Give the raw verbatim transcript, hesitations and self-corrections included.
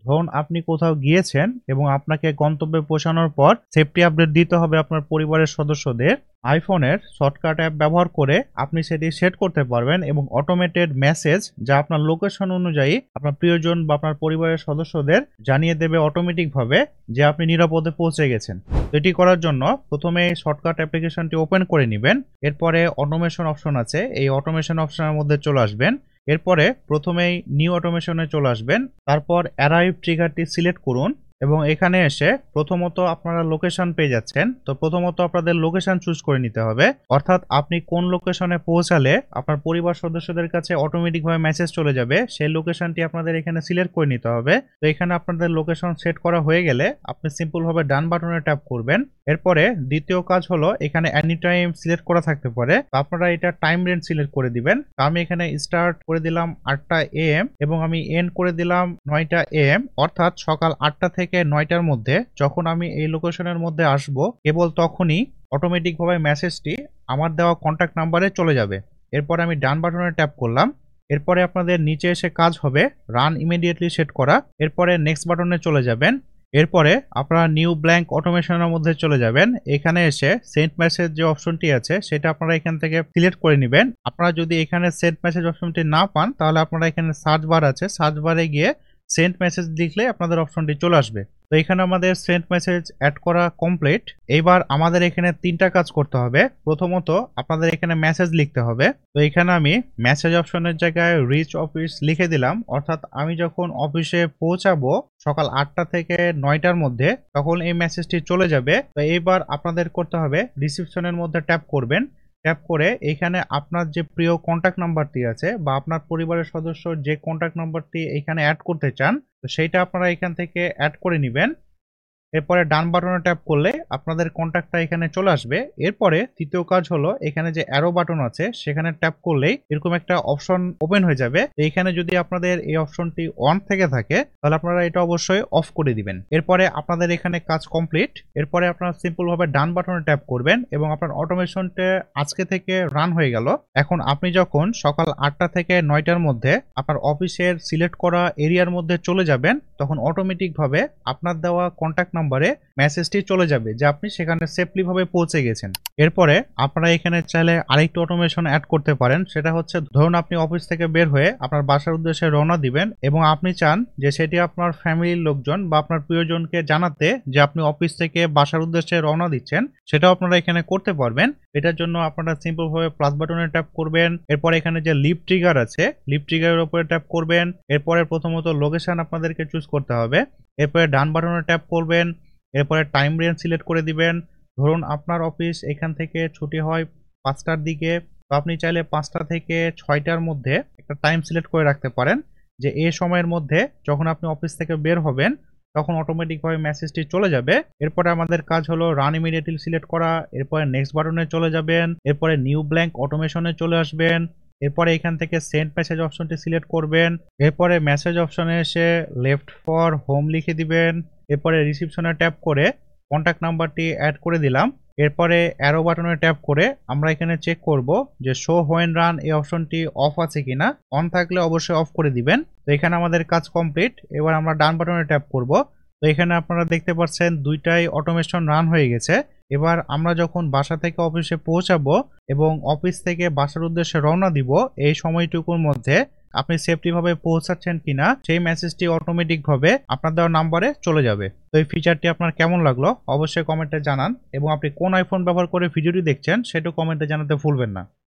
ধরুন আপনি কোথাও গিয়েছেন এবং আপনাকে গন্তব্যে পৌঁছানোর পর সেফটি আপডেট দিতে হবে আপনার পরিবারের সদস্যদের। আইফোনের শর্টকাট অ্যাপ ব্যবহার করে আপনি সেটি সেট করতে পারবেন এবং অটোমেটেড মেসেজ যা আপনার লোকেশন অনুযায়ী আপনার প্রিয়জন বা আপনার পরিবারের সদস্যদের জানিয়ে দেবে অটোমেটিকভাবে যে আপনি নিরাপদে পৌঁছে গেছেন। তো এটি করার জন্য প্রথমে শর্টকাট অ্যাপ্লিকেশনটি ওপেন করে নেবেন। এরপরে অটোমেশন অপশন আছে, এই অটোমেশন অপশনের মধ্যে চলে আসবেন। এরপরে প্রথমেই নিউ অটোমেশনে চলে আসবেন। তারপর অ্যারাইভ ট্রিগারটি সিলেক্ট করুন এবং এখানে এসে প্রথমত আপনারা লোকেশন পেয়ে যাচ্ছেন। তো প্রথমত আপনাদের লোকেশন চুজ করে নিতে হবে, অর্থাৎ আপনি কোন লোকেশনে পৌঁছালে আপনার পরিবার সদস্যদের কাছে অটোমেটিকভাবে মেসেজ চলে যাবে সেই লোকেশনটি আপনাদের এখানে সিলেক্ট করে নিতে হবে। তো এখানে আপনাদের লোকেশন সেট করা হয়ে গেলে আপনি সিম্পলভাবে ডান বাটনে ট্যাপ করবেন। এরপরে দ্বিতীয় কাজ হলো এখানে এনি টাইম সিলেক্ট করা থাকতে পারে, তো আপনারা এটা টাইম রেঞ্জ সিলেক্ট করে দিবেন। তো আমি এখানে স্টার্ট করে দিলাম আটটা এ এম এবং আমি এন্ড করে দিলাম নয়টা এ এম, অর্থাৎ সকাল আটটা থেকে নয়টার মধ্যে যখন আমি এই লোকেশনের মধ্যে আসব কেবল তখনই অটোমেটিকভাবে মেসেজটি আমার দেওয়া কন্ট্যাক্ট নাম্বারে চলে যাবে। এরপর আমি ডান বাটনে ট্যাপ করলাম। এরপরে আপনাদের নিচে এসে কাজ হবে রান ইমিডিয়েটলি সেট করা। এরপরে নেক্সট বাটনে চলে যাবেন। এরপরে আপনারা নিউ ব্ল্যাঙ্ক অটোমেশনের মধ্যে চলে যাবেন। এখানে এসে সেন্ড মেসেজ যে অপশনটি আছে সেটা আপনারা এখান থেকে সিলেক্ট করে নেবেন। আপনারা যদি এখানে সেন্ড মেসেজ অপশনটি না পান তাহলে আপনারা এখানে সার্চ বার আছে, সার্চ বারে গিয়ে সেন্ড মেসেজ লিখলে আপনাদের অপশনটি চলে আসবে। তো এখানে আমাদের সেন্ড মেসেজ অ্যাড করা কমপ্লিট। এইবার আমাদের এখানে তিনটা কাজ করতে হবে। প্রথমত আপনাদের এখানে মেসেজ লিখতে হবে। তো এখানে আমি মেসেজ অপশনের জায়গায় রিচ অফিস লিখে দিলাম, অর্থাৎ আমি যখন অফিসে পৌঁছাবো সকাল আটটা থেকে নয়টার মধ্যে তখন এই মেসেজটি চলে যাবে। তো এইবার আপনাদের করতে হবে রিসিপশনের মধ্যে ট্যাপ করবেন। ট্যাপ করে এখানে আপনার যে প্রিয় কন্ট্যাক্ট নাম্বারটি আছে বা আপনার পরিবারের সদস্য যে কন্ট্যাক্ট নাম্বারটি এখানে অ্যাড করতে চান তো সেইটা আপনারা এখান থেকে অ্যাড করে নেবেন। এরপরে ডান বাটনে ট্যাপ করলে আপনাদের কন্ট্যাক্টটা এখানে চলে আসবে। এরপরে তৃতীয় কাজ হলো এখানে যে অ্যারো বাটন আছে সেখানে ট্যাপ করলেই এরকম একটা অপশন ওপেন হয়ে যাবে। এইখানে যদি আপনাদের এই অপশনটি অন থেকে থাকে তাহলে আপনারা এটা অবশ্যই অফ করে দিবেন। এরপরে আপনাদের এখানে কাজ কমপ্লিট। এরপরে আপনারা সিম্পল ভাবে ডান বাটনে ট্যাপ করবেন এবং আপনার অটোমেশনটা আজকে থেকে রান হয়ে গেল। এখন আপনি যখন সকাল আটটা থেকে নয়টার মধ্যে আপনার অফিসের সিলেক্ট করা এরিয়ার মধ্যে চলে যাবেন তখন অটোমেটিক ভাবে আপনার দেওয়া কন্ট্যাক্ট নাম্বারে মেসেজটি চলে যাবে যে আপনি সেখানে সেফলি ভাবে পৌঁছে গেছেন। এরপরে আপনারা এখানে চাইলে আরেকটু অটোমেশন অ্যাড করতে পারেন, সেটা হচ্ছে ধরুন আপনি অফিস থেকে বের হয়ে আপনার বাসার উদ্দেশ্যে রওনা দিবেন এবং আপনি চান যে সেটি আপনার ফ্যামিলির লোকজন বা আপনার প্রিয়জনকে জানাতে যে আপনি অফিস থেকে বাসার উদ্দেশ্যে রওনা দিচ্ছেন, সেটাও আপনারা এখানে করতে পারবেন। এটার জন্য আপনারা সিম্পল ভাবে প্লাস বাটনে ট্যাপ করবেন। এরপর এখানে যে লিভ ট্রিগার আছে লিভ ট্রিগারের উপরে ট্যাপ করবেন। এরপরে প্রথমত লোকেশন আপনাদেরকে চুজ করতে হবে। এরপরে ডান বাটনে ট্যাপ করবেন। এরপরে টাইম রেঞ্জ সিলেক্ট করে দিবেন। ধরুন আপনার অফিস এখান থেকে ছুটি হয় পাঁচটার দিকে, তো আপনি চাইলে পাঁচটা থেকে ছয়টার মধ্যে একটা টাইম সিলেক্ট করে রাখতে পারেন যে এই সময়ের মধ্যে যখন আপনি অফিস থেকে বের হবেন তখন অটোমেটিকভাবে মেসেজটি চলে যাবে। এরপরে আমাদের কাজ হলো রান ইমিডিয়েটলি সিলেক্ট করা। এরপরে নেক্সট বাটনে চলে যাবেন। এরপরে নিউ ব্ল্যাঙ্ক অটোমেশনে চলে আসবেন। এরপরে এখান থেকে সেন্ড মেসেজ অপশনটি সিলেক্ট করবেন। এরপরে মেসেজ অপশনে এসে লেফট ফর হোম লিখে দিবেন। এরপরে রিসিপশনে ট্যাপ করে কন্ট্যাক্ট নাম্বারটি অ্যাড করে দিলাম। এরপরে অ্যারো বাটনে ট্যাপ করে আমরা এখানে চেক করব যে শো হোয়েন রান এই অপশনটি অফ আছে কিনা। অন থাকলে অবশ্যই অফ করে দিবেন। তো এখানে আমাদের কাজ কমপ্লিট। এবার আমরা ডান বাটনে ট্যাপ করব। তো এখানে আপনারা দেখতে পাচ্ছেন দুইটাই অটোমেশন রান হয়ে গেছে। এবার আমরা যখন বাসা থেকে অফিসে পৌঁছাবো এবং অফিস থেকে বাসার উদ্দেশ্যে রওনা দিব এই সময়টুকুর মধ্যে আপনি সেফটি ভাবে পৌঁছাচ্ছেন কিনা সেই মেসেজটি অটোমেটিক ভাবে আপনার দেওয়া নাম্বারে চলে যাবে। তো এই ফিচারটি আপনার কেমন লাগলো অবশ্যই কমেন্টে জানান এবং আপনি কোন আইফোন ব্যবহার করে ভিডিওটি দেখছেন সেটা কমেন্টে জানাতে ভুলবেন না।